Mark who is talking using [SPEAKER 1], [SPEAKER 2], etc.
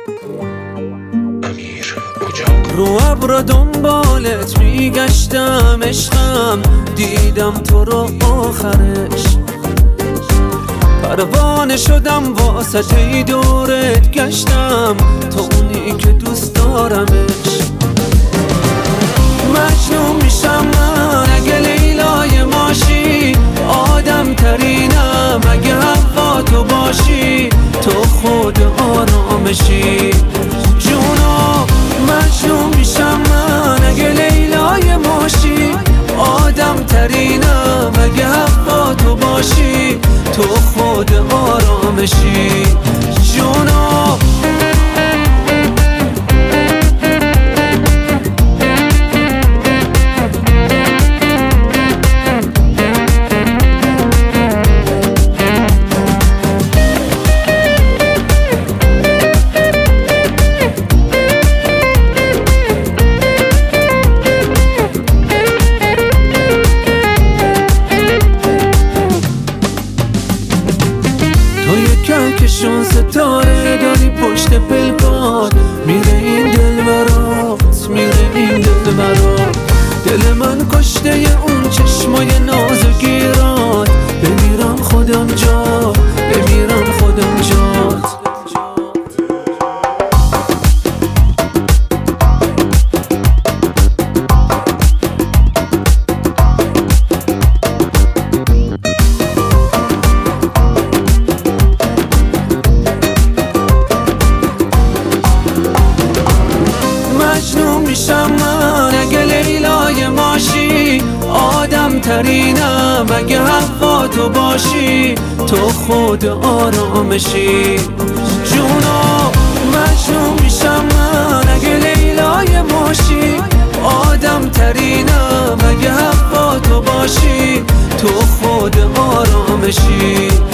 [SPEAKER 1] رو ابر دنبالت میگشتم عشقم، دیدم تو رو آخرش، پروانه شدم واسطه دورت گشتم، تو اونی که دوست دارمش. مجنون میشم من اگه لیلای ماشی، آدم ترینم اگه حوا تو باشی، تو خود آرامشی جونو. مجنون میشم من اگه لیلای ماشی، آدم ترینم اگه حوا تو باشی، تو خود آرامشی جونو. کهکشان ستاره داری پشت پلکات، میره این دل برات، میره این دل برات. دل من کشته اون چشمای نازگیرات، بمیرم خودم جا، بمیرم خودم جات. مجنون میشم من اگه لیلای ماشی، آدم ترینم اگه حوا تو باشی، تو خود آرامشی جونو. مجنون میشم من اگه لیلای ماشی، آدم ترینم اگه حوا تو باشی، تو خود آرامشی.